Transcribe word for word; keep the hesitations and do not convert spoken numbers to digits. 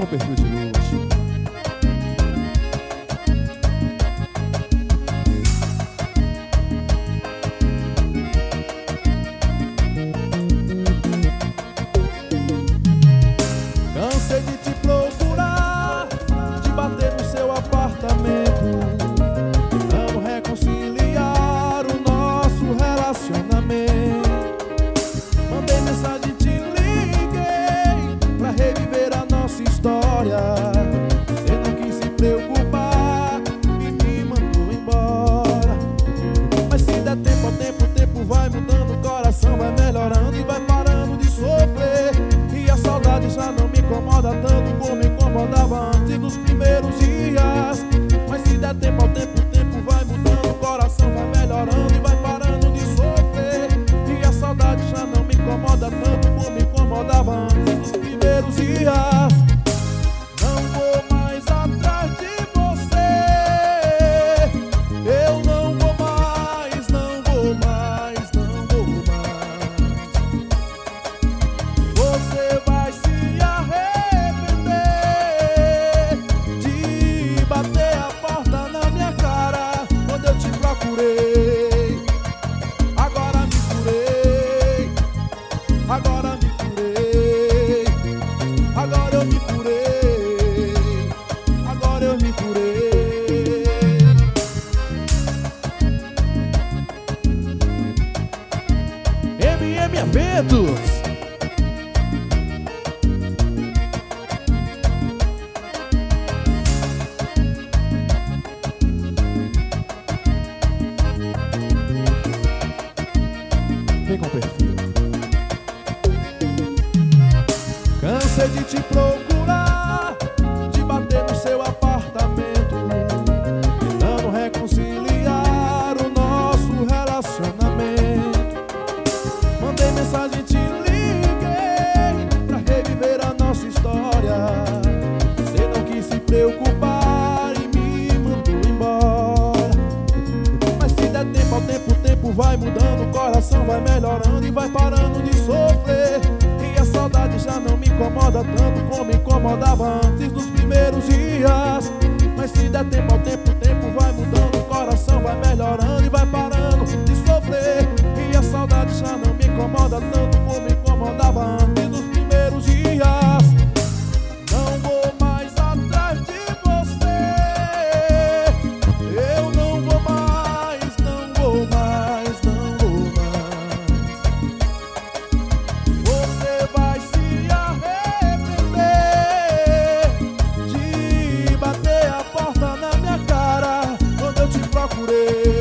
com perfil de luxo. Cansei de te procurar, de bater no seu apartamento, tentando reconciliar o nosso relacionamento. Mandei mensagem, te liguei pra reviver a nossa história. Você não quis se preocupar e me mandou embora. Mas se der tempo ao tempo, o tempo vai mudando, o coração vai melhorando e vai parando de sofrer. E a saudade já não me incomoda tanto como incomodava antes dos primeiros dias. Mas se der tempo ao tempo, o tempo vai mudando, o coração vai melhorando e vai parando de sofrer. E a saudade já não me incomoda tanto como incomodava antes dos primeiros dias. Não vou mais atrás de você, eu não vou mais, não vou mais, não vou mais. Você vai se arrepender de bater a porta na minha cara quando eu te procurei. Agora me curei, agora me curei, agora eu me curei, agora eu me curei. M M Eventos. Vem com perfil. Cansei de te procurar, de bater no seu apartamento, tentando reconciliar o nosso relacionamento. Mandei mensagem, te liguei pra reviver a nossa história. Você não quis se preocupar e me mandou embora. Mas se der tempo ao tempo, o tempo vai mudando, o coração vai melhorando e vai parando de sofrer. E a saudade já não me incomoda tanto como incomodava antes dos primeiros dias. Mas se der tempo ao tempo, o tempo vai mudando, o coração vai melhorando e vai parando de sofrer. E a saudade já não me incomoda tanto como incomodava antes dos primeiros dias. Não vou mais atrás de você, eu não vou mais, não vou mais, não vou mais. Você vai se arrepender de bater a porta na minha cara quando eu te procurei.